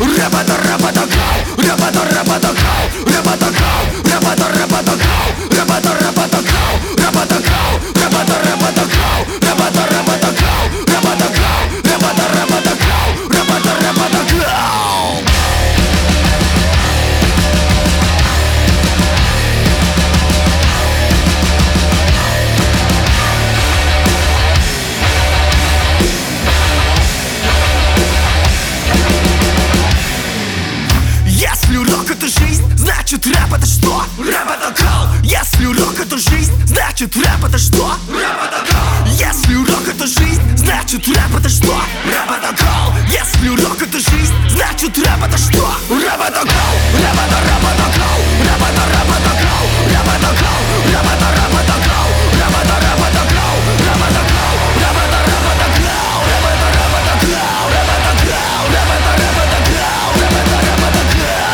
Если рок это жизнь, значит рэп это что? Рэп это кал. Если рок это жизнь, значит рэп это что? Рэп это кал. Если рок это жизнь, значит рэп это что? Рэп это кал. Если рок это жизнь, значит рэп это что? Рэп это кал.